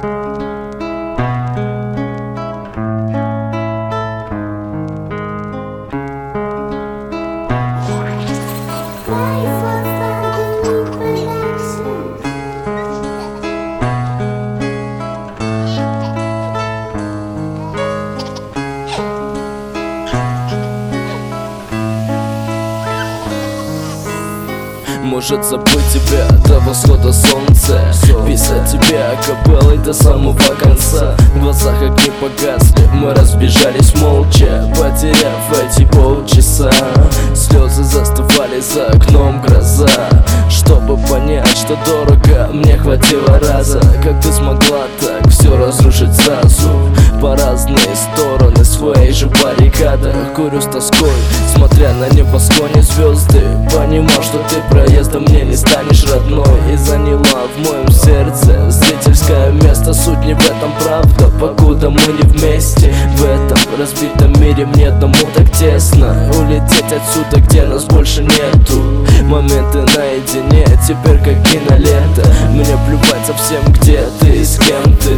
Может забыть тебя до восхода солнца, писать тебя акапеллой до самого конца. В глазах огни погасли, мы разбежались молча, потеряв эти полчаса. Слезы застывали за окном, гроза. Чтобы понять, что дорого, мне хватило раза. Как ты смогла так все разрушить сразу? По разные стороны своей же баррикады. Курю с тоской, смотря на небосклоне звезды. Понимал, что ты проездом мне не станешь родной, и заняла в моем сердце зрительское место. Суть не в этом, правда, покуда мы не вместе. В этом разбитом мире мне одному так тесно. Улететь отсюда, где нас больше нету. Моменты наедине, теперь как кинолента. Мне плевать совсем, где ты и с кем ты.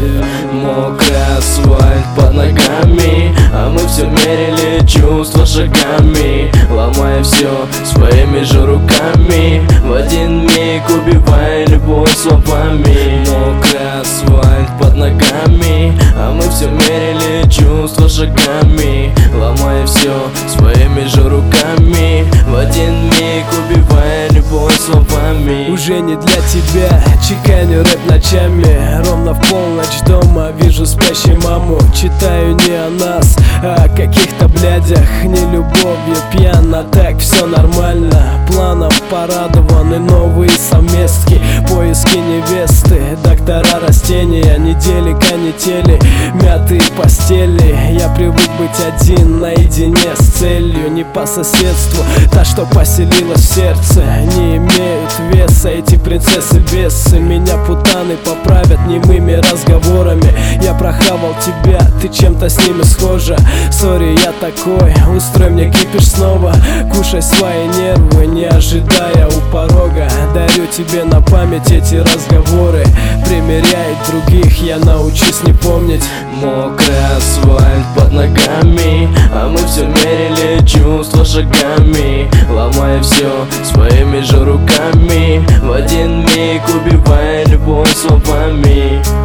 Мокрый асфальт под ногами, а мы все мерили чувства шагами, ломая все своими же руками, в один миг убивая любовь словами. Мокрый асфальт под ногами, а мы все мерили чувства шагами, ломая все своими же руками, в один миг убивая любовь словами. Уже не для тебя, чеканю рэп ночами. Ровно в полночь дома вижу спящую маму. Читаю не о нас, а о каких-то блядях. Не любовью пьян, а так все нормально. Планом порадованы новые совместки, поиски невесты, доктора растения, недели канители, мятые постели. Я привык быть один наедине с целью, не по соседству. Та, что поселилась в сердце, не имеют веса эти принцессы-бесы. Меня путаны поправят немыми разговорами. Я прохавал тебя, ты чем-то с ними схожа. Сори, я такой, устрой мне кипиш снова. Кушай свои нервы, не ожидая у порога. Дарю тебе на память эти разговоры. Примеряй других, я научусь не помнить. Мокрый асфальт под ногами, а мы все мерили чувства шагами, ломая все своими же руками, в один миг убивая любовь словами.